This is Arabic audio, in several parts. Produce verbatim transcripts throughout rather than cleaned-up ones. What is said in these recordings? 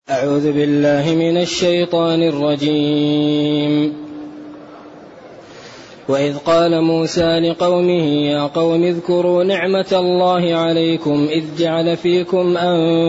أعوذ بالله من الشيطان الرجيم. وإذ قال موسى لقومه يا قوم اذكروا نعمة الله عليكم إذ جعل فيكم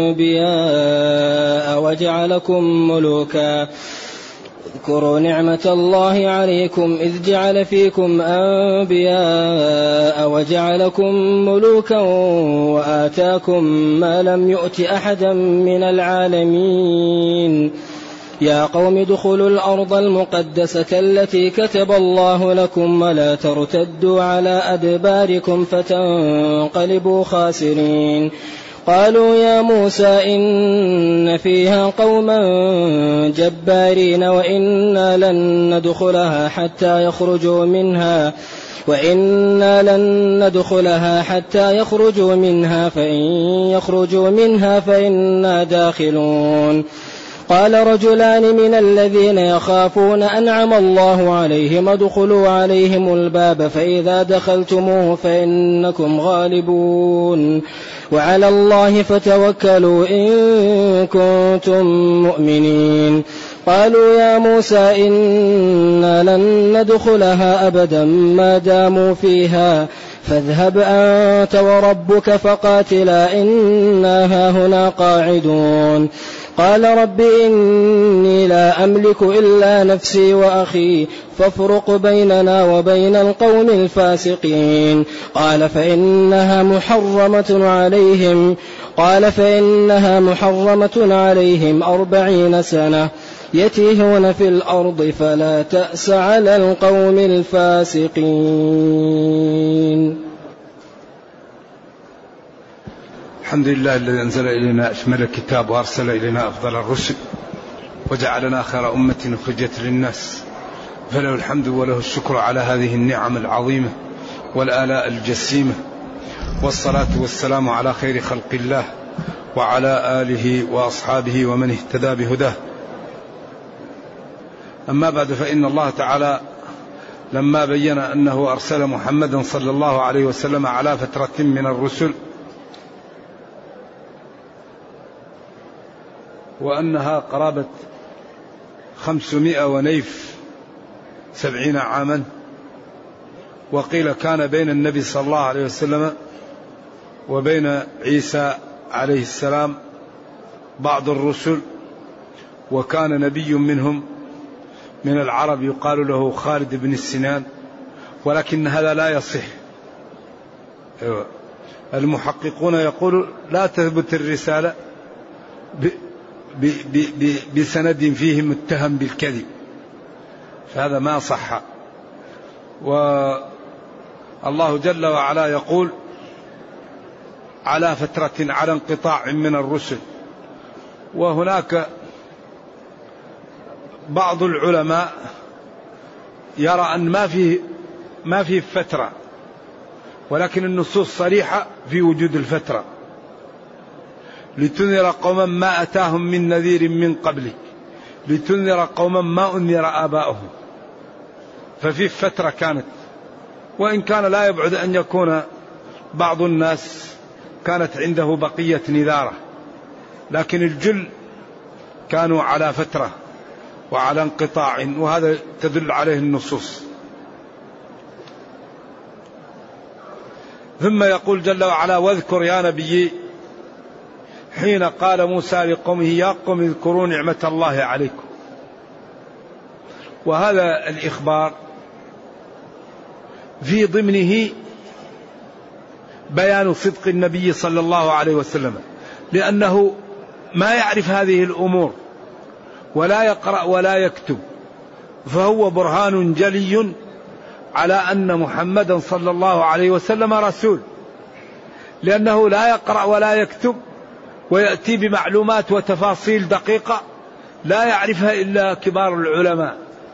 أنبياء وجعلكم ملوكا اذكروا نعمة الله عليكم إذ جعل فيكم أنبياء وجعلكم ملوكا وآتاكم ما لم يؤت أحدا من العالمين يا قوم ادخلوا الأرض المقدسة التي كتب الله لكم ولا ترتدوا على أدباركم فتنقلبوا خاسرين قالوا يا موسى إن فيها قوما جبارين وإنا لن ندخلها حتى يخرجوا منها وإنا لن ندخلها حتى يخرجوا منها فإن يخرجوا منها فإنا داخلون قال رجلان من الذين يخافون أنعم الله عليهم ادخلوا عليهم الباب فإذا دخلتموه فإنكم غالبون وعلى الله فتوكلوا إن كنتم مؤمنين قالوا يا موسى إنا لن ندخلها أبدا ما داموا فيها فاذهب أنت وربك فقاتلا إنا هاهنا قاعدون قال رب إني لا أملك إلا نفسي وأخي فافرق بيننا وبين القوم الفاسقين قال فإنها محرمة عليهم قال فإنها محرمة عليهم أربعين سنة يتيهون في الأرض فلا تأس على القوم الفاسقين. الحمد لله الذي أنزل إلينا أشمل الكتاب وأرسل إلينا أفضل الرسل وجعلنا خير أمة أخرجت للناس فله الحمد وله الشكر على هذه النعم العظيمة والآلاء الجسيمة والصلاة والسلام على خير خلق الله وعلى آله وأصحابه ومن اهتدى بهداه. أما بعد فإن الله تعالى لما بين أنه أرسل محمدا صلى الله عليه وسلم على فترة من الرسل وأنها قرابة خمسمائة ونيف سبعين عاما وقيل كان بين النبي صلى الله عليه وسلم وبين عيسى عليه السلام بعض الرسل وكان نبي منهم من العرب يقال له خالد بن السنان ولكن هذا لا يصح. المحققون يقولوا لا تثبت الرسالة بسند فيه متهم بالكذب فهذا ما صح. والله جل وعلا يقول على فترة على انقطاع من الرسل وهناك بعض العلماء يرى أن ما فيه ما فيه فترة ولكن النصوص صريحة في وجود الفترة لتنذر قوما ما أتاهم من نذير من قبلك لتنذر قوما ما أنذر آباؤهم ففي فترة كانت وإن كان لا يبعد أن يكون بعض الناس كانت عنده بقية نذارة لكن الجل كانوا على فترة وعلى انقطاع وهذا تدل عليه النصوص. ثم يقول جل وعلا واذكر يا نبي حين قال موسى لقومه يا قوم اذكروا نعمة الله عليكم. وهذا الإخبار في ضمنه بيان صدق النبي صلى الله عليه وسلم لأنه ما يعرف هذه الأمور ولا يقرأ ولا يكتب فهو برهان جلي على أن محمدا صلى الله عليه وسلم رسول لأنه لا يقرأ ولا يكتب ويأتي بمعلومات وتفاصيل دقيقة لا يعرفها إلا كبار العلماء.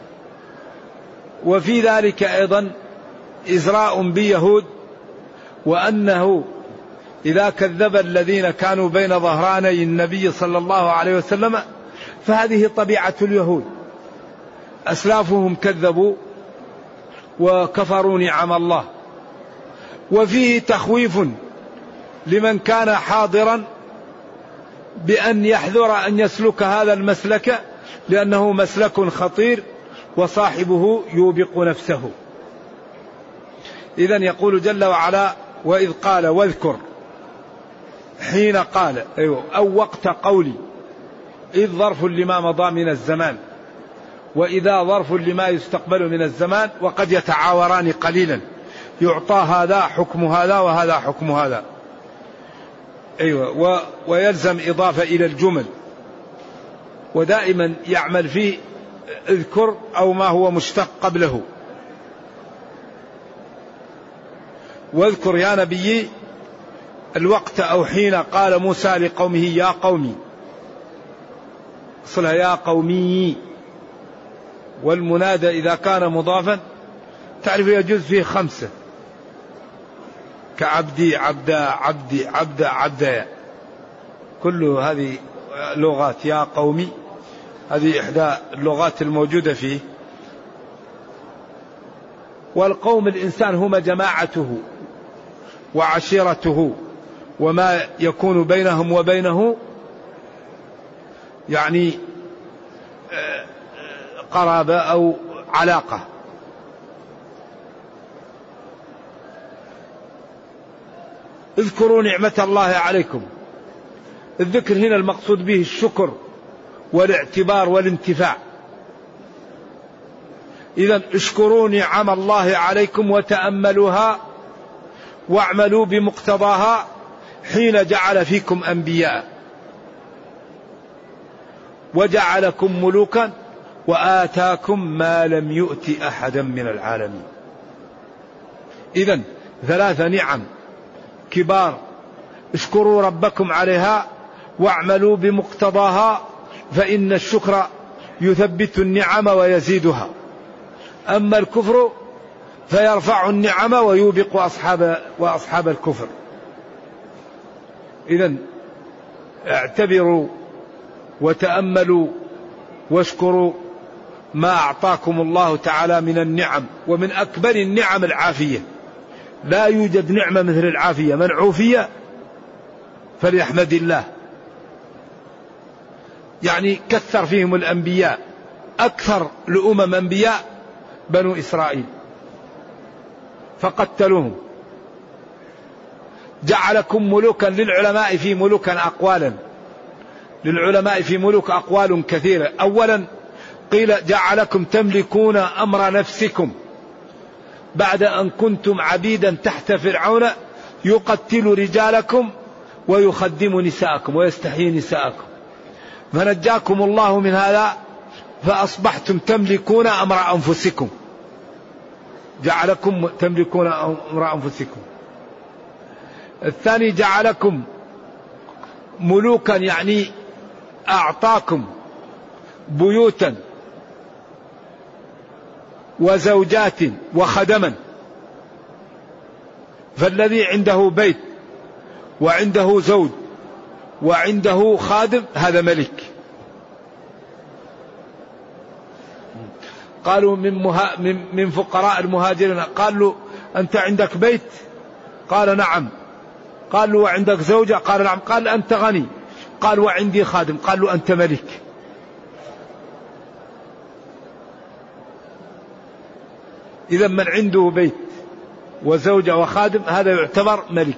وفي ذلك أيضا إزراء بيهود وأنه إذا كذب الذين كانوا بين ظهراني النبي صلى الله عليه وسلم فهذه طبيعة اليهود أسلافهم كذبوا وكفروا نعم الله. وفيه تخويف لمن كان حاضرا بأن يحذر أن يسلك هذا المسلك لأنه مسلك خطير وصاحبه يوبق نفسه. إذن يقول جل وعلا وإذ قال واذكر حين قال أيوه أو وقت قولي. إذ ظرف لما مضى من الزمان، وإذا ظرف لما يستقبل من الزمان، وقد يتعاوران قليلا، يعطى هذا حكم هذا وهذا حكم هذا. أيوة و ويلزم إضافة إلى الجمل، ودائما يعمل فيه اذكر أو ما هو مشتق قبله. واذكر يا نبي الوقت أو حين قال موسى لقومه يا قومي، أصلها يا قومي، والمنادى إذا كان مضافا تعرف يجوز فيه خمسة كعبدي عبدا عبدي عبدا عبدا، كل هذه لغات. يا قومي هذه إحدى اللغات الموجودة فيه. والقوم الإنسان هم جماعته وعشيرته وما يكون بينهم وبينه يعني قرابة أو علاقة. اذكروا نعمة الله عليكم. الذكر هنا المقصود به الشكر والاعتبار والانتفاع. إذن اشكروا نعم الله عليكم وتأملوها واعملوا بمقتضاها حين جعل فيكم أنبياء وجعلكم ملوكا وآتاكم ما لم يؤت أحدا من العالمين. إذن ثلاثة نعم كبار، اشكروا ربكم عليها واعملوا بمقتضاها، فإن الشكر يثبت النعم ويزيدها، أما الكفر فيرفع النعم ويوبق أصحاب وأصحاب الكفر. إذن اعتبروا وتأملوا واشكروا ما أعطاكم الله تعالى من النعم، ومن أكبر النعم العافية. لا يوجد نعمة مثل العافية، من عوفي فليحمد الله. يعني كثر فيهم الأنبياء، أكثر الأمم أنبياء بنو إسرائيل فقتلوهم. جعلكم ملوكا، للعلماء في ملوكا أقوالا، للعلماء في ملوك أقوال كثيرة. أولا قيل جعلكم تملكون أمر نفسكم بعد أن كنتم عبيدا تحت فرعون يقتل رجالكم ويخدم نساءكم ويستحيي نساءكم، فنجاكم الله من هذا فأصبحتم تملكون أمر أنفسكم. جعلكم تملكون أمر أنفسكم. الثاني جعلكم ملوكا، يعني أعطاكم بيوتا وزوجات وخدما، فالذي عنده بيت وعنده زوج وعنده خادم هذا ملك. قالوا من, مها من, من فقراء المهاجرين، قال له أنت عندك بيت؟ قال نعم. قال له وعندك زوجة؟ قال نعم. قال أنت غني؟ قال وعندي خادم. قال له أنت ملك. إذا من عنده بيت وزوجة وخادم هذا يعتبر ملك.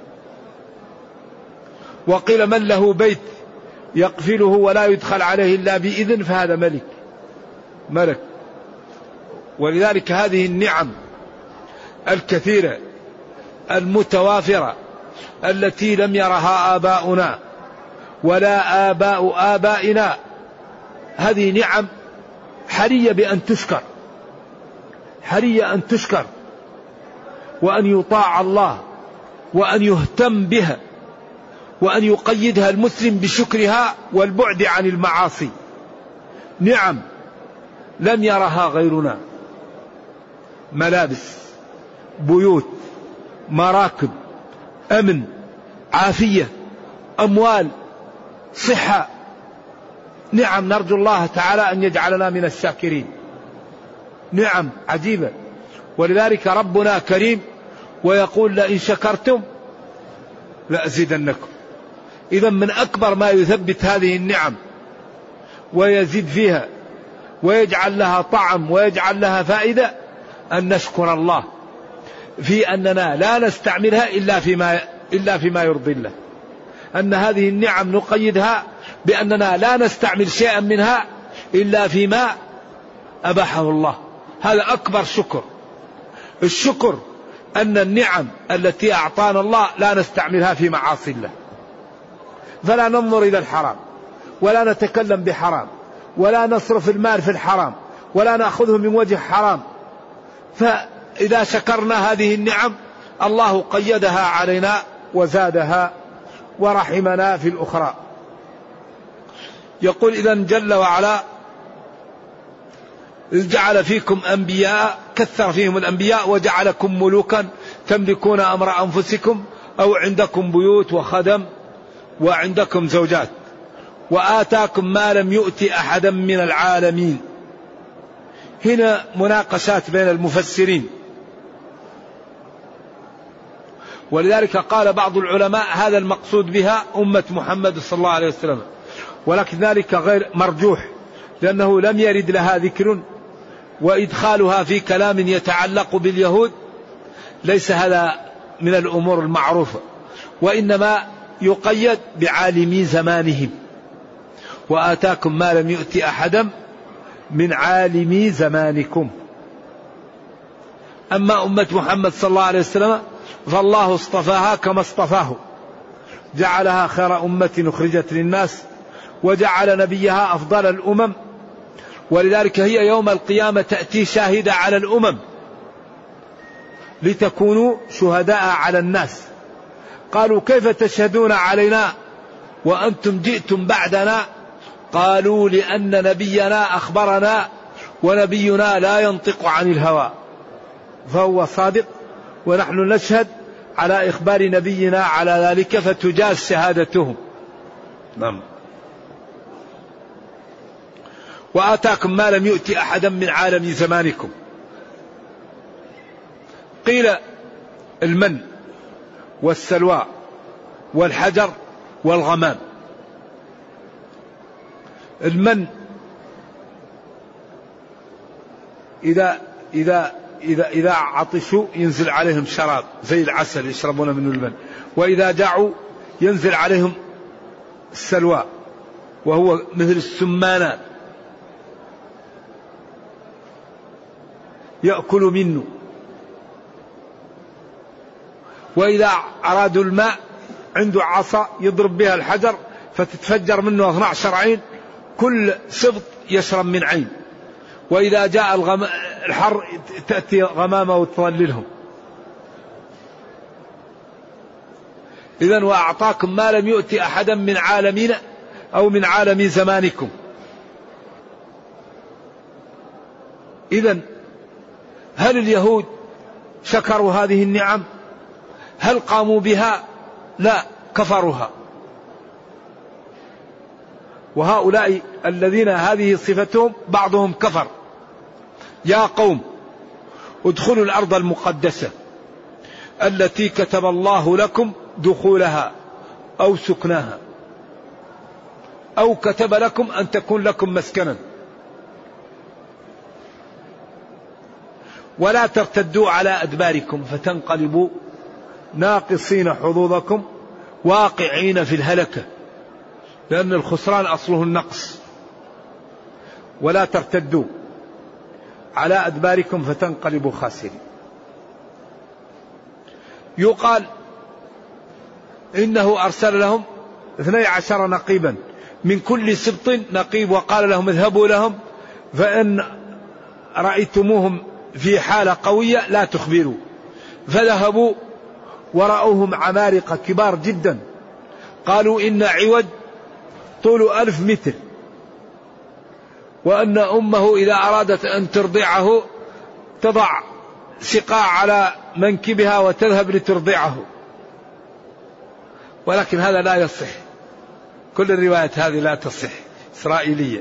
وقيل من له بيت يقفله ولا يدخل عليه إلا بإذن فهذا ملك ملك. ولذلك هذه النعم الكثيرة المتوافرة التي لم يرها آباؤنا ولا آباء آبائنا، هذه نعم حرية بأن تشكر، حرية أن تشكر وأن يطاع الله وأن يهتم بها وأن يقيدها المسلم بشكرها والبعد عن المعاصي. نعم لم يرها غيرنا، ملابس، بيوت، مراكب، أمن، عافية، أموال، صحة. نعم نرجو الله تعالى أن يجعلنا من الشاكرين. نعم عجيبة. ولذلك ربنا كريم ويقول لئن شكرتم لأزيدنكم. إذا من أكبر ما يثبت هذه النعم ويزيد فيها ويجعل لها طعم ويجعل لها فائدة أن نشكر الله في أننا لا نستعملها إلا فيما, إلا فيما يرضي الله. أن هذه النعم نقيدها بأننا لا نستعمل شيئا منها إلا فيما أباحه الله. هذا أكبر شكر. الشكر أن النعم التي أعطانا الله لا نستعملها في معاصي الله، فلا ننظر إلى الحرام ولا نتكلم بحرام ولا نصرف المال في الحرام ولا نأخذه من وجه حرام. فإذا شكرنا هذه النعم الله قيدها علينا وزادها ورحمنا في الأخرى. يقول إذن جل وعلا إذ جعل فيكم أنبياء، كثر فيهم الأنبياء وجعلكم ملوكا تملكون أمر أنفسكم أو عندكم بيوت وخدم وعندكم زوجات، وآتاكم ما لم يؤت أحدا من العالمين. هنا مناقشات بين المفسرين، ولذلك قال بعض العلماء هذا المقصود بها أمة محمد صلى الله عليه وسلم، ولكن ذلك غير مرجوح لأنه لم يرد لها ذكر، وإدخالها في كلام يتعلق باليهود ليس هذا من الأمور المعروفة، وإنما يقيد بعالمي زمانهم. وآتاكم ما لم يؤت أحدا من عالمي زمانكم. أما أمة محمد صلى الله عليه وسلم فالله اصطفاها كما اصطفاه، جعلها خير أمة أخرجت للناس وجعل نبيها أفضل الأمم، ولذلك هي يوم القيامة تأتي شاهدة على الأمم لتكونوا شهداء على الناس. قالوا كيف تشهدون علينا وأنتم جئتم بعدنا؟ قالوا لأن نبينا أخبرنا ونبينا لا ينطق عن الهوى فهو صادق، ونحن نشهد على إخبار نبينا على ذلك فتجاز شهادتهم. نعم. وآتاكم ما لم يؤت أحدا من عالم زمانكم. قيل المن والسلوى والحجر والغمام. المن إذا إذا إذا إذا عطشوا ينزل عليهم شراب زي العسل يشربون منه المن، وإذا جاعوا ينزل عليهم السلوى وهو مثل السمانات يأكل منه. وإذا أرادوا الماء عنده عصا يضرب بها الحجر فتتفجر منه اثنتا عشرة عين، كل سبط يشرب من عين. وإذا جاء الغم... الحر تأتي غمامة وتظللهم. إذن وأعطاكم ما لم يؤت أحدا من عالمين أو من عالم زمانكم. إذن هل اليهود شكروا هذه النعم؟ هل قاموا بها؟ لا، كفروها. وهؤلاء الذين هذه صفتهم بعضهم كفر. يا قوم ادخلوا الأرض المقدسة التي كتب الله لكم دخولها أو سكناها، أو كتب لكم أن تكون لكم مسكنا، ولا ترتدوا على أدباركم فتنقلبوا ناقصين حظوظكم واقعين في الهلكة، لأن الخسران أصله النقص. ولا ترتدوا على أدباركم فتنقلبوا خاسرين. يقال إنه أرسل لهم اثني عشر نقيبا من كل سبط نقيب، وقال لهم اذهبوا لهم فإن رأيتموهم في حالة قوية لا تخبروا. فذهبوا ورأوهم عمالقة كبار جدا، قالوا إن عوج طول ألف متر، وأن أمه إذا أرادت أن ترضعه تضع سقاع على منكبها وتذهب لترضعه، ولكن هذا لا يصح. كل الروايات هذه لا تصح، إسرائيلية.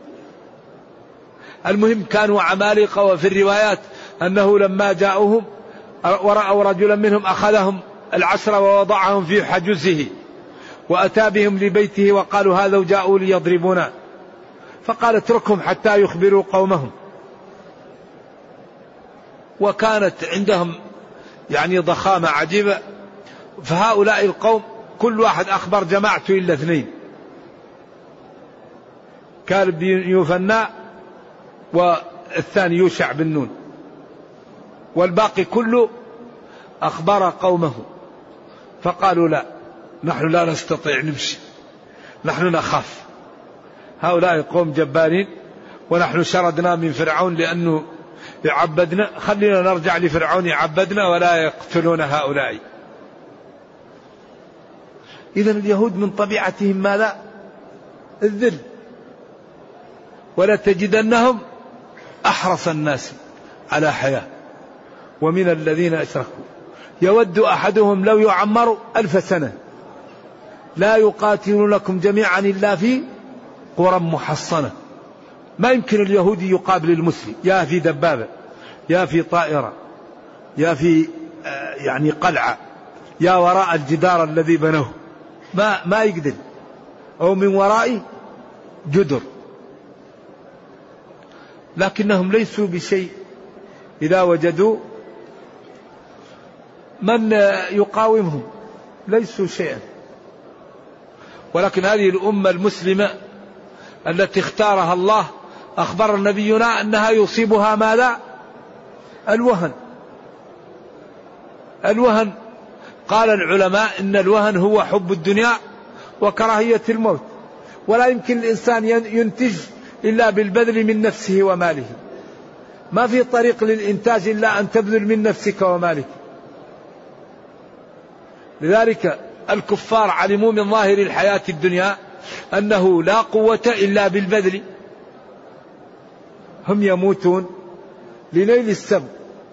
المهم كانوا عمالقة. وفي الروايات أنه لما جاءوهم ورأوا رجلا منهم أخذهم العشرة ووضعهم في حجزه وأتى بهم لبيته وقالوا هذا جاءوا ليضربونا، فقال اتركهم حتى يخبروا قومهم. وكانت عندهم يعني ضخامة عجيبة، فهؤلاء القوم كل واحد أخبر جماعته إلا اثنين، كالب بن يوفنى والثاني يوشع بن نون، والباقي كله أخبر قومه. فقالوا لا، نحن لا نستطيع نمشي، نحن نخاف، هؤلاء قوم جبارين ونحن شردنا من فرعون لأنه يعبدنا، خلينا نرجع لفرعون يعبدنا ولا يقتلون هؤلاء. إذن اليهود من طبيعتهم ماذا؟ الذل. ولا تجدنهم أحرص الناس على حياة ومن الذين أشركوا يود أحدهم لو يعمر ألف سنة لا يقاتلونكم جميعا إلا في قرى محصنة. ما يمكن اليهودي يقابل المسلم، يا في دبابة، يا في طائرة، يا في يعني قلعة، يا وراء الجدار الذي بنوه، ما ما يقدر، أو من وراء جدر. لكنهم ليسوا بشيء إذا وجدوا من يقاومهم، ليسوا شيئا. ولكن هذه الأمة المسلمة التي اختارها الله أخبر نبينا أنها يصيبها ماذا؟ الوهن. الوهن قال العلماء إن الوهن هو حب الدنيا وكراهية الموت، ولا يمكن الإنسان ينتج إلا بالبذل من نفسه وماله، ما في طريق للإنتاج إلا أن تبذل من نفسك ومالك. لذلك الكفار علموا من ظاهر الحياة الدنيا أنه لا قوة إلا بالبذل، هم يموتون لنيل السبب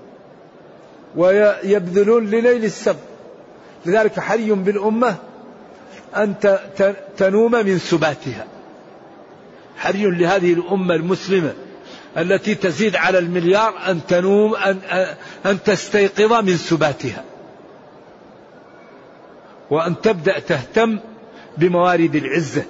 ويبذلون لنيل السبب. لذلك حري بالأمة أن تنوم من سباتها، حري لهذه الأمة المسلمة التي تزيد على المليار أن تنوم أن, أن تستيقظ من سباتها، وأن تبدأ تهتم بموارد العزة.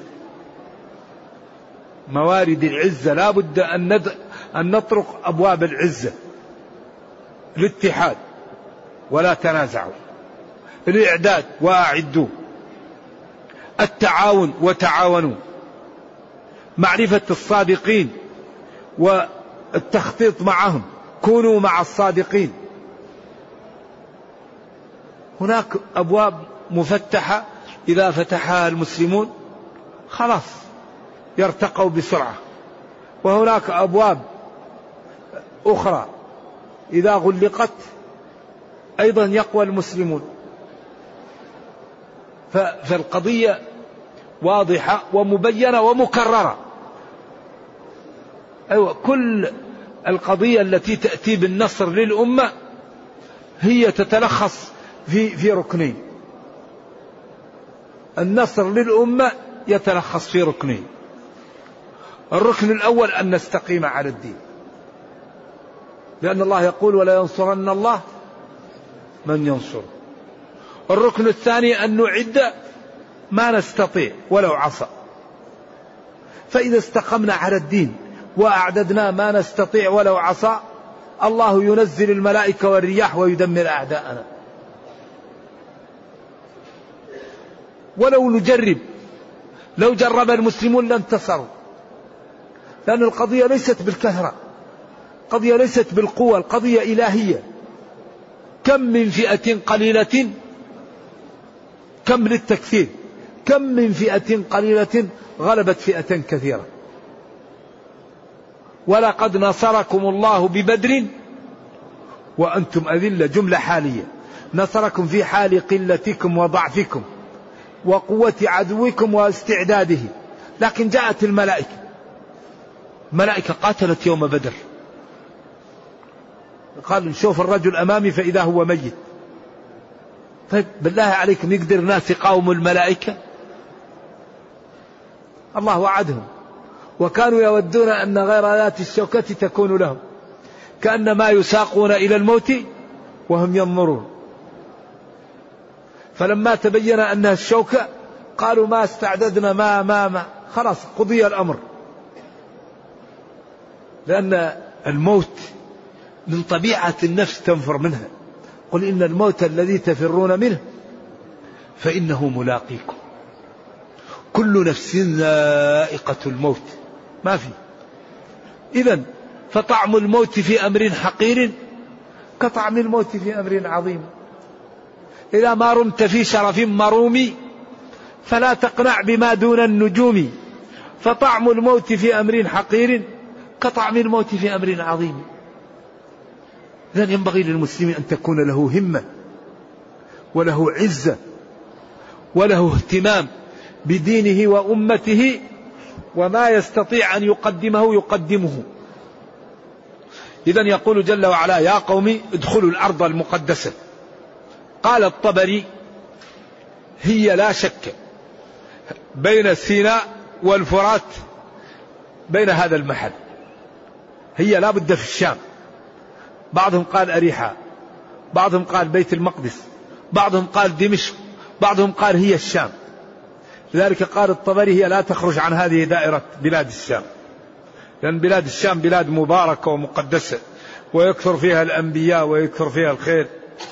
موارد العزة لا بد أن, ند... أن نطرق أبواب العزة. الاتحاد ولا تنازعوا، الإعداد وأعدوا، التعاون وتعاونوا، معرفة الصادقين والتخطيط معهم، كونوا مع الصادقين. هناك أبواب مفتحة إذا فتحها المسلمون خلاص يرتقوا بسرعة، وهناك أبواب أخرى إذا غلقت أيضا يقوى المسلمون. فالقضية واضحة ومبينة ومكررة. أيوة، كل القضية التي تأتي بالنصر للأمة هي تتلخص في في ركنين. النصر للأمة يتلخص في ركنين. الركن الأول أن نستقيم على الدين، لأن الله يقول ولا ينصرن الله من ينصر. الركن الثاني أن نعد ما نستطيع ولو عصى. فإذا استقمنا على الدين وأعددنا ما نستطيع ولو عصى، الله ينزل الملائكة والرياح ويدمر أعداءنا. ولو نجرب، لو جرب المسلمون لانتصروا، لأن القضية ليست بالكثرة، القضية ليست بالقوة، القضية إلهية. كم من فئة قليلة، كم للتكثير، كم من فئة قليلة غلبت فئة كثيرة. ولقد نصركم الله ببدر وأنتم أذلة، جملة حالية، نصركم في حال قلتكم وضعفكم وقوة عدوكم واستعداده. لكن جاءت الملائكة، الملائكة قاتلت يوم بدر، قال نشوف الرجل أمامي فإذا هو ميت. طيب بالله عليكم يقدر ناس يقاوموا الملائكة؟ الله وعدهم، وكانوا يودون أن غير ذات الشوكة تكون لهم، كأنما يساقون إلى الموت وهم ينظرون. فلما تبين أنها الشوكة قالوا ما استعددنا ما ما ما خلاص قضي الأمر. لأن الموت من طبيعة النفس تنفر منها. قل إن الموت الذي تفرون منه فإنه ملاقيكم. كل نفس ذائقة الموت، ما في. إذن فطعم الموت في أمر حقير كطعم الموت في أمر عظيم. إذا ما رمت في شرف مروم فلا تقنع بما دون النجوم، فطعم الموت في أمر حقير كطعم الموت في أمر عظيم. إذن ينبغي للمسلم أن تكون له همة وله عزة وله اهتمام بدينه وأمته، وما يستطيع أن يقدمه يقدمه. إذن يقول جل وعلا يا قوم ادخلوا الأرض المقدسة. قال الطبري هي لا شك بين سيناء والفرات، بين هذا المحل، هي لا بد في الشام. بعضهم قال أريحا، بعضهم قال بيت المقدس، بعضهم قال دمشق، بعضهم قال هي الشام. لذلك قال الطبري هي لا تخرج عن هذه دائرة بلاد الشام، لأن بلاد الشام بلاد مباركة ومقدسة ويكثر فيها الأنبياء ويكثر فيها الخير.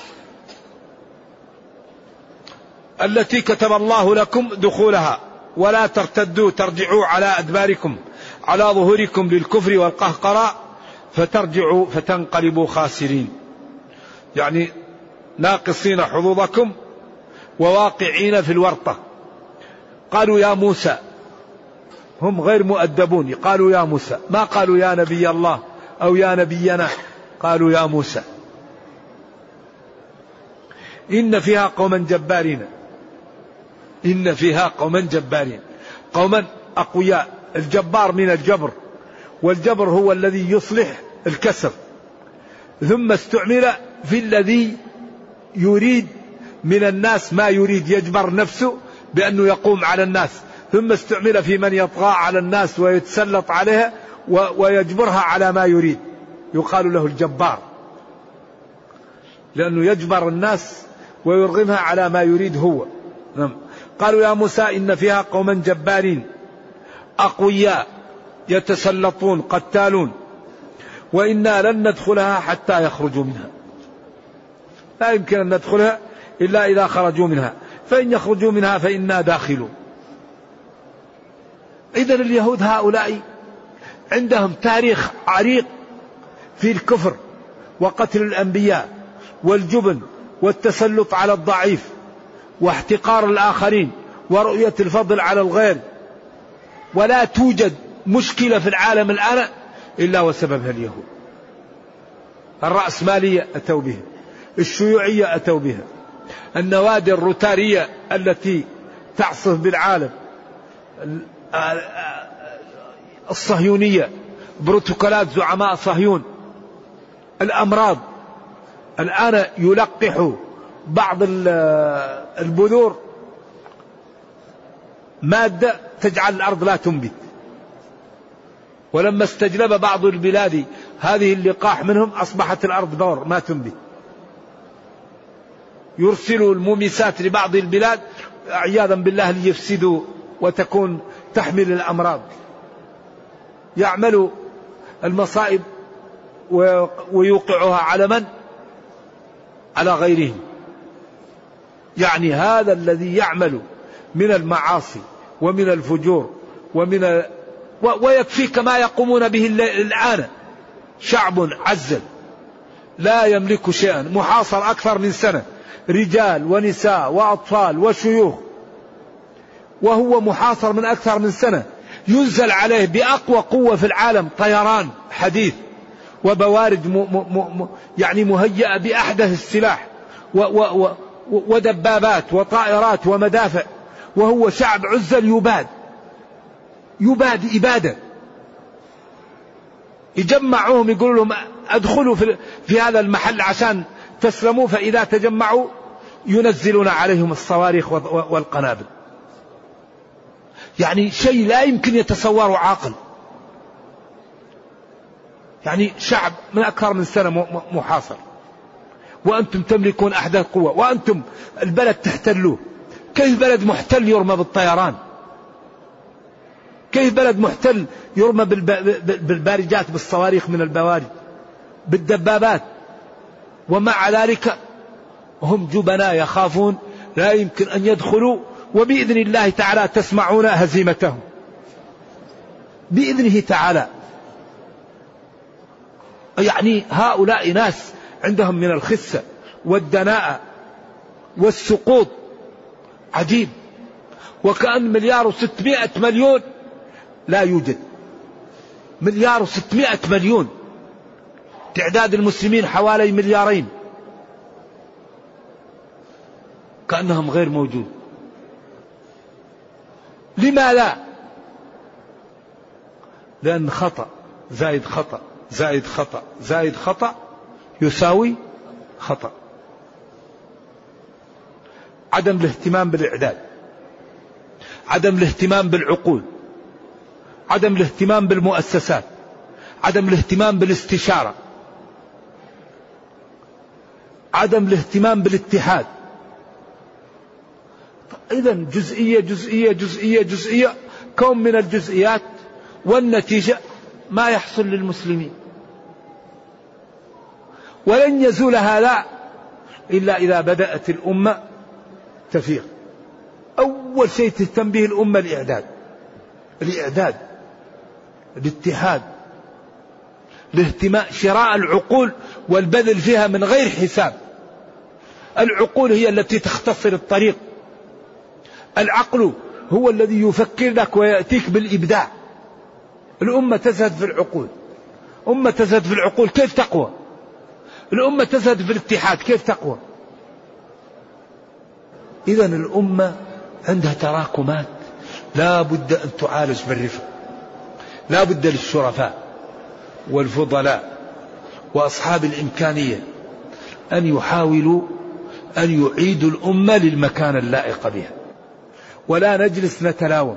التي كتب الله لكم دخولها ولا ترتدوا ترجعوا على أدباركم على ظهوركم للكفر والقهقراء فترجعوا فتنقلبوا خاسرين، يعني ناقصين حظوظكم وواقعين في الورطة. قالوا يا موسى، هم غير مؤدبون، قالوا يا موسى، ما قالوا يا نبي الله أو يا نبينا، قالوا يا موسى إن فيها قوما جبارين، إن فيها قوما جبارين، قوما أقوياء. الجبار من الجبر، والجبر هو الذي يصلح الكسر، ثم استعمل في الذي يريد من الناس ما يريد، يجبر نفسه بأنه يقوم على الناس، ثم استعمل في من يطغى على الناس ويتسلط عليها ويجبرها على ما يريد، يقال له الجبار، لأنه يجبر الناس ويرغمها على ما يريد هو. قالوا يا موسى إن فيها قوما جبارين أقوياء يتسلطون قتالون وإنا لن ندخلها حتى يخرجوا منها، لا يمكن أن ندخلها إلا إذا خرجوا منها، فإن يخرجوا منها فإنا داخلون. إذن اليهود هؤلاء عندهم تاريخ عريق في الكفر وقتل الأنبياء والجبن والتسلط على الضعيف واحتقار الآخرين ورؤية الفضل على الغير، ولا توجد مشكلة في العالم الآن إلا وسببها اليهود. الرأسمالية أتوا بها، الشيوعية أتوا بها، النوادي الروتارية التي تعصف بالعالم، الصهيونية، بروتوكولات زعماء صهيون، الأمراض. الآن يلقح بعض البذور مادة تجعل الأرض لا تنبت، ولما استجلب بعض البلاد هذه اللقاح منهم أصبحت الأرض بور ما تنبت. يرسلوا المومسات لبعض البلاد عياذا بالله ليفسدوا وتكون تحمل الأمراض. يعملوا المصائب ويوقعها على من؟ على غيرهم. يعني هذا الذي يعمل من المعاصي ومن الفجور ومن ال... ويكفيك ما يقومون به الآن. شعب عزل لا يملك شيئا، محاصر أكثر من سنة، رجال ونساء وأطفال وشيوخ، وهو محاصر من أكثر من سنة، ينزل عليه بأقوى قوة في العالم طيران حديث وبوارج م م م يعني مهيئة بأحدث السلاح و و و ودبابات وطائرات ومدافع، وهو شعب عزل يباد يباد إبادة. يجمعوهم يقولوا لهم ادخلوا في, في هذا المحل عشان تسلموا، فإذا تجمعوا ينزلون عليهم الصواريخ والقنابل. يعني شيء لا يمكن يتصوره عاقل. يعني شعب من أكثر من سنة محاصر، وأنتم تملكون أحدث قوة، وأنتم البلد تحتلوه، كيف بلد محتل يرمى بالطيران؟ كيف بلد محتل يرمى بالبارجات، بالصواريخ من البوارج، بالدبابات، ومع ذلك هم جبناء يخافون لا يمكن أن يدخلوا، وبإذن الله تعالى تسمعون هزيمتهم بإذنه تعالى. يعني هؤلاء ناس عندهم من الخسة والدناءة والسقوط عجيب. وكأن مليار وستمائة مليون لا يوجد. مليار وستمائة مليون، تعداد المسلمين حوالي مليارين، كأنهم غير موجود. لماذا؟ لأن خطأ زائد خطأ زائد خطأ زائد خطأ يساوي خطأ. عدم الاهتمام بالإعداد، عدم الاهتمام بالعقول، عدم الاهتمام بالمؤسسات، عدم الاهتمام بالاستشارة، عدم الاهتمام بالاتحاد. إذن جزئية جزئية جزئية جزئية، كون من الجزئيات، والنتيجة ما يحصل للمسلمين. ولن يزول هذا إلا إذا بدأت الأمة تفيق. أول شيء تهتم به الأمة الإعداد، الإعداد، الاتحاد، الاهتمام، شراء العقول والبذل فيها من غير حساب. العقول هي التي تختصر الطريق، العقل هو الذي يفكر لك ويأتيك بالإبداع. الأمة تزهد في العقول، أمة تزهد في العقول كيف تقوى؟ الأمة تزهد في الاتحاد كيف تقوى؟ إذن الأمة عندها تراكمات لا بد أن تعالج بالرفق. لا بد للشرفاء والفضلاء وأصحاب الإمكانية أن يحاولوا أن يعيدوا الأمة للمكان اللائق بها، ولا نجلس نتلاوم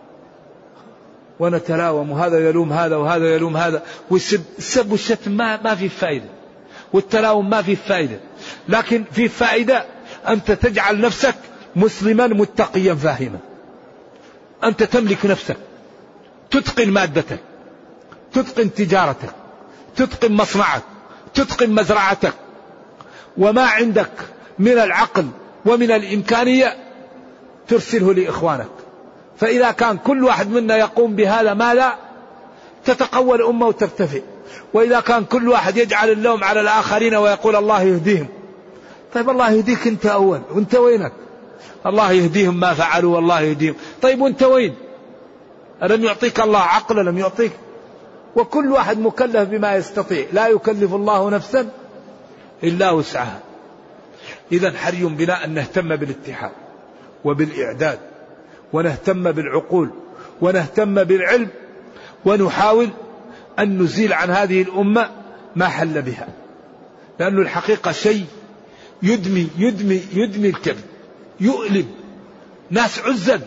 ونتلاوم، وهذا يلوم هذا وهذا يلوم هذا، والسب والشتم ما, ما في فائدة، والتلاوم ما في فائدة. لكن في فائدة أنت تجعل نفسك مسلما متقيا فاهما. أنت تملك نفسك، تتقن مادتك، تتقن تجارتك، تتقن مصنعك، تتقن مزرعتك، وما عندك من العقل ومن الإمكانية ترسله لإخوانك. فإذا كان كل واحد منا يقوم بهذا ما لا تتقوى الأمة وترتفع. وإذا كان كل واحد يجعل اللوم على الآخرين ويقول الله يهديهم، طيب الله يهديك أنت أول، وأنت وينك؟ الله يهديهم ما فعلوا والله يهديهم، طيب وأنت وين؟ ألم يعطيك الله عقل؟ لم يعطيك؟ وكل واحد مكلف بما يستطيع، لا يكلف الله نفسا إلا وسعها. إذن حري بنا أن نهتم بالاتحاد وبالإعداد، ونهتم بالعقول، ونهتم بالعلم، ونحاول أن نزيل عن هذه الأمة ما حل بها. لأن الحقيقة شيء يدمي يدمي يدمي الكبد، يؤلم ناس عزل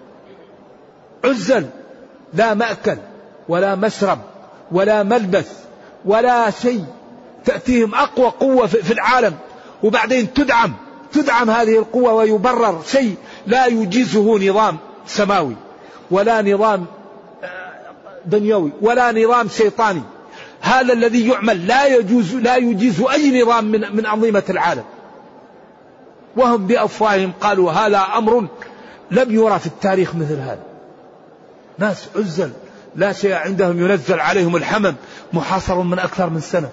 عزل، لا مأكل ولا مشرب ولا ملبس ولا شيء، تأتيهم أقوى قوة في العالم، وبعدين تدعم تدعم هذه القوة ويبرر شيء لا يجيزه نظام سماوي ولا نظام دنيوي ولا نظام شيطاني. هذا الذي يعمل لا يجوز لا يجيز أي نظام من من أنظمة العالم، وهم بأفواههم قالوا هذا أمر لم يرى في التاريخ مثل هذا. ناس عزل لا شيء عندهم، ينزل عليهم الحمم، محاصر من أكثر من سنة.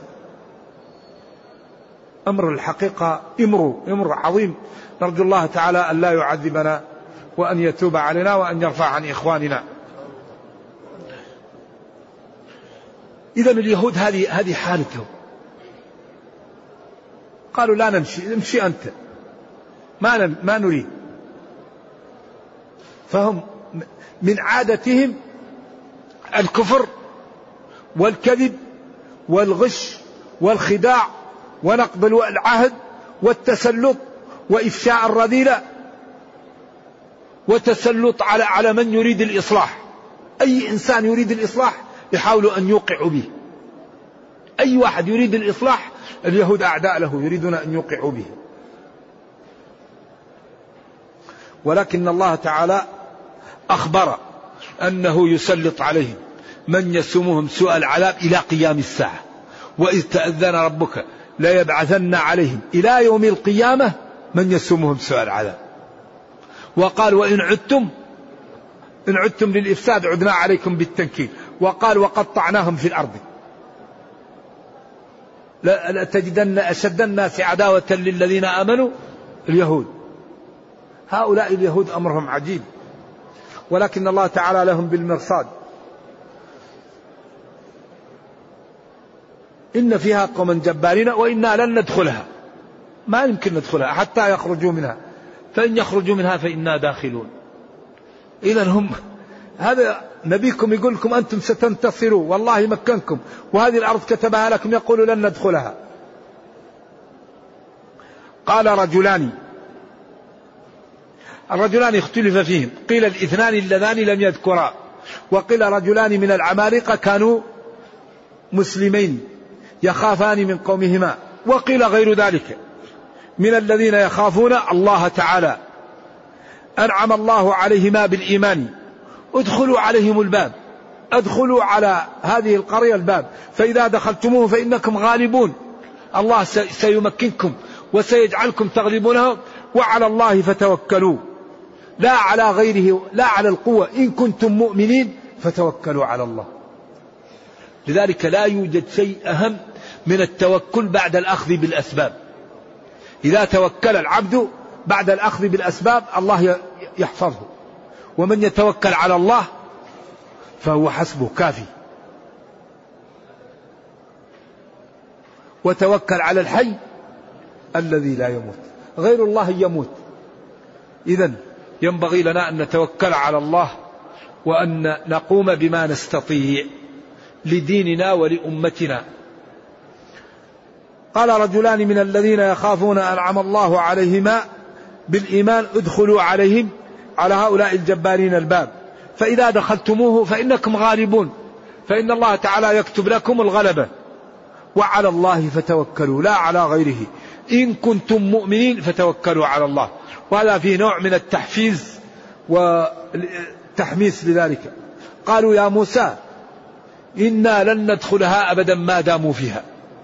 أمر الحقيقة إمر إمر عظيم. نرجو الله تعالى أن لا يعذبنا، وأن يتوب علينا، وأن يرفع عن إخواننا. إذن اليهود هذه هذه حالتهم، قالوا لا نمشي، امشي أنت، ما ما نريد. فهم من عادتهم الكفر والكذب والغش والخداع ونقض العهد والتسلط وإفشاء الرذيلة وتسلط على على من يريد الإصلاح. أي إنسان يريد الإصلاح يحاولوا أن يوقعوا به. أي واحد يريد الإصلاح اليهود أعداء له، يريدون أن يوقعوا به. ولكن الله تعالى أخبر أنه يسلط عليهم من يسومهم سوء العذاب إلى قيام الساعة. وإذ تأذن ربك لا يبعثن عليهم إلى يوم القيامة من يسومهم سوء العذاب. وقال وإن عدتم إن عدتم للإفساد عدنا عليكم بالتنكيل. وقال وقطعناهم في الأرض. لتجدن أشد الناس عداوة للذين آمنوا اليهود. هؤلاء اليهود أمرهم عجيب، ولكن الله تعالى لهم بالمرصاد. إن فيها قوما جبارين وإنا لن ندخلها، ما يمكن ندخلها حتى يخرجوا منها، فإن يخرجوا منها فإنا داخلون. إذا هم هذا نبيكم يقول لكم أنتم ستنتصروا والله مكنكم وهذه الأرض كتبها لكم، يقولوا لن ندخلها. قال رجلان، الرجلان اختلف فيهم، قيل الاثنان اللذان لم يذكرا، وقيل رجلان من العمالقة كانوا مسلمين يخافان من قومهما، وقيل غير ذلك من الذين يخافون الله تعالى أنعم الله عليهما بالإيمان ادخلوا عليهم الباب، ادخلوا على هذه القرية الباب، فإذا دخلتموه فإنكم غالبون، الله سيمكنكم وسيجعلكم تغلبونه، وعلى الله فتوكلوا لا على غيره، لا على القوة، إن كنتم مؤمنين فتوكلوا على الله. لذلك لا يوجد شيء أهم من التوكل بعد الأخذ بالأسباب. إذا توكل العبد بعد الأخذ بالأسباب الله يحفظه، ومن يتوكل على الله فهو حسبه كافي. وتوكل على الحي الذي لا يموت، غير الله يموت. إذن ينبغي لنا أن نتوكل على الله وأن نقوم بما نستطيع لديننا ولأمتنا. قال رجلان من الذين يخافون أنعم الله عليهما بالإيمان ادخلوا عليهم على هؤلاء الجبارين الباب، فإذا دخلتموه فإنكم غالبون، فإن الله تعالى يكتب لكم الغلبة، وعلى الله فتوكلوا لا على غيره، إن كنتم مؤمنين فتوكلوا على الله. وهذا فيه نوع من التحفيز والتحميس لذلك. قالوا يا موسى إنا لن ندخلها أبدا ما داموا فيها.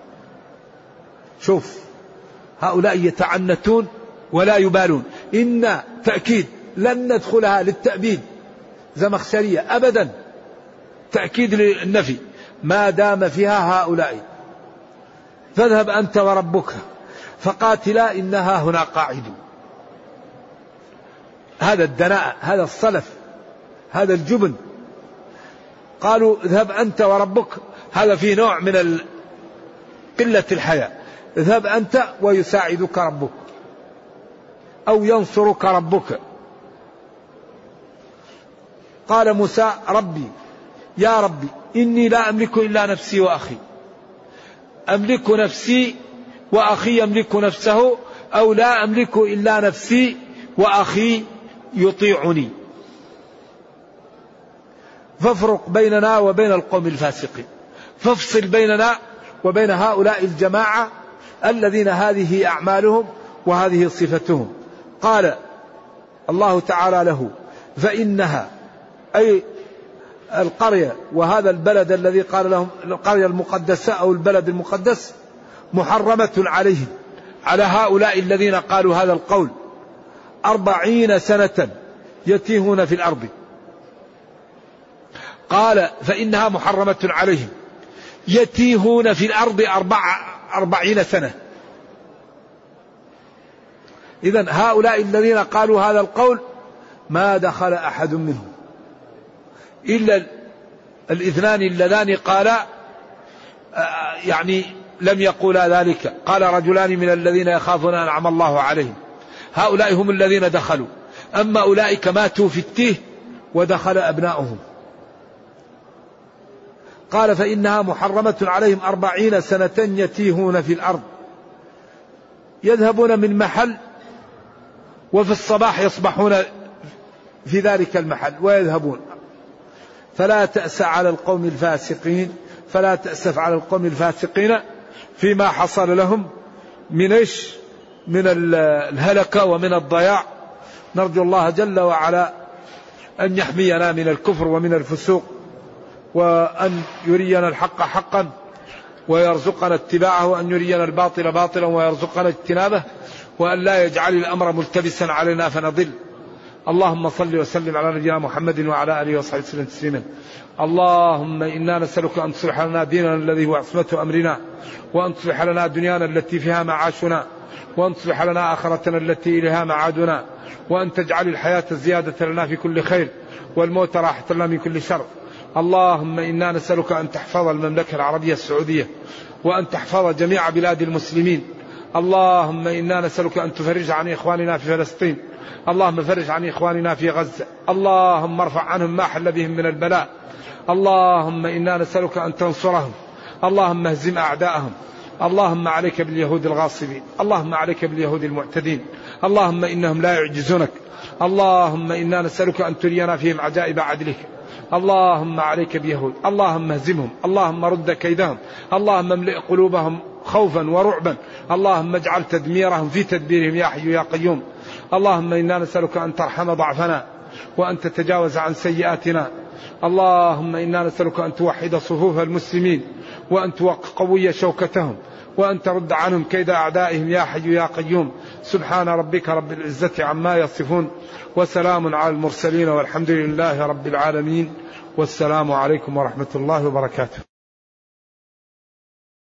شوف هؤلاء يتعنتون ولا يبالون، إن تأكيد لن ندخلها للتأبيد زمخشرية أبدا، تأكيد للنفي، ما دام فيها هؤلاء، فاذهب أنت وربك فقاتلا إنها هنا قاعدون. هذا الدناء، هذا الصلف، هذا الجبن. قالوا اذهب أنت وربك، هذا فيه نوع من قلة الحياء، اذهب أنت ويساعدك ربك أو ينصرك ربك. قال موسى ربي يا ربي إني لا أملك إلا نفسي وأخي، أملك نفسي وأخي يملك نفسه، أو لا أملك إلا نفسي وأخي يطيعني، فافرق بيننا وبين القوم الفاسقين، فافصل بيننا وبين هؤلاء الجماعة الذين هذه أعمالهم وهذه صفتهم. قال الله تعالى له فإنها أي القرية وهذا البلد الذي قال لهم القرية المقدسة أو البلد المقدس محرمة عليهم، على هؤلاء الذين قالوا هذا القول، أربعين سنة يتيهون في الأرض. قال فإنها محرمة عليهم يتيهون في الأرض أربع أربعين سنة. إذن هؤلاء الذين قالوا هذا القول ما دخل أحد منهم إلا الاثنان اللذان قالا يعني لم يقولا ذلك. قال رجلان من الذين يخافون أنعم الله عليهم، هؤلاء هم الذين دخلوا، أما أولئك ماتوا في التيه ودخل أبناؤهم. قال فإنها محرمة عليهم أربعين سنة يتيهون في الأرض، يذهبون من محل وفي الصباح يصبحون في ذلك المحل ويذهبون. فلا تأس على القوم الفاسقين، فلا تأسف على القوم الفاسقين فيما حصل لهم من إيش؟ من الهلكة ومن الضياع نرجو الله جل وعلا أن يحمينا من الكفر ومن الفسوق، وأن يرينا الحق حقا ويرزقنا اتباعه، وأن يرينا الباطل باطلا ويرزقنا اجتنابه، وأن لا يجعل الأمر ملتبسا علينا فنضل. اللهم صل وسلم على نبينا محمد وعلى آله وصحبه وسلم تسليما. اللهم إنا نسألك أن تصلح لنا ديننا الذي هو عصمة أمرنا، وأن تصلح لنا دنيانا التي فيها معاشنا، وأن تصلح لنا آخرتنا التي إليها معادنا، وأن تجعل الحياة زيادة لنا في كل خير والموت راحة لنا من كل شر. اللهم إنا نسألك أن تحفظ المملكة العربية السعودية، وأن تحفظ جميع بلاد المسلمين. اللهم إنا نسألك أن تفرج عن إخواننا في فلسطين، اللهم فرج عن إخواننا في غزة، اللهم ارفع عنهم ما حل بهم من البلاء. اللهم إنا نسألك أن تنصرهم، اللهم اهزم أعداءهم. اللهم عليك باليهود الغاصبين، اللهم عليك باليهود المعتدين، اللهم إنهم لا يعجزونك. اللهم إنا نسألك أن ترينا فيهم عجائب عدلك. اللهم عليك بيهود، اللهم اهزمهم، اللهم رد كيدهم، اللهم املئ قلوبهم خوفا ورعبا، اللهم اجعل تدميرهم في تدبيرهم يا حي يا قيوم. اللهم إنا نسألك أن ترحم ضعفنا، وأن تتجاوز عن سيئاتنا. اللهم إنا نسألك أن توحد صفوف المسلمين، وأن تقوي شوكتهم، وأن ترد عنهم كيد أعدائهم يا حي يا قيوم. سبحان ربك رب العزة عما يصفون، وسلام على المرسلين، والحمد لله رب العالمين، والسلام عليكم ورحمة الله وبركاته.